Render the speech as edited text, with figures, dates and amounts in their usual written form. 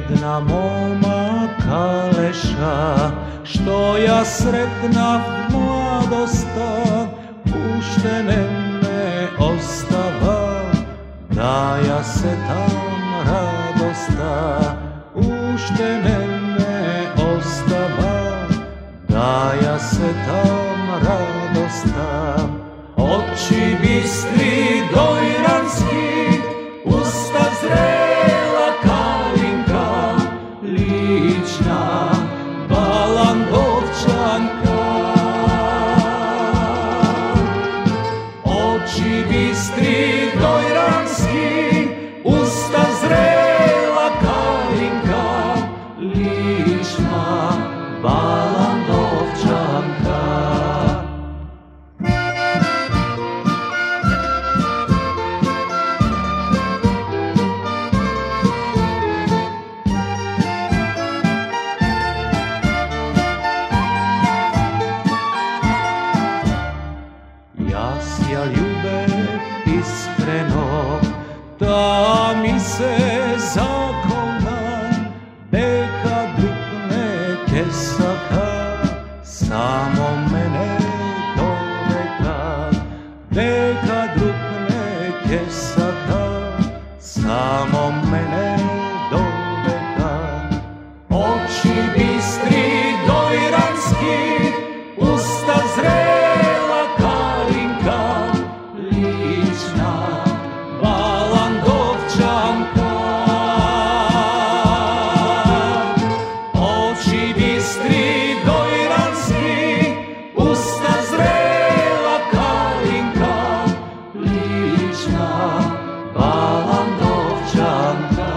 Jedna moma kaleša, što ja sretna mladosta, puštene me ostava, da ja se tam radosta, puštene me ostava, da ja se tam radosta. Oči bistri dojranski, usta zrela kalinka, lična balandovčanka. Oči bistri dojranski, usta zrela kalinka, lična balandovčanka. Jasja ljubev iskreno, ta mi se zakona, neka drukne kesaka, samo mene doveka, neka drukne kesaka, samo mene doveka. Oči bistri dojranski, usta zrela kalinka, lična balandovčanka. Oči bistri dojranski, usta zrela kalinka, lična balandovčanka.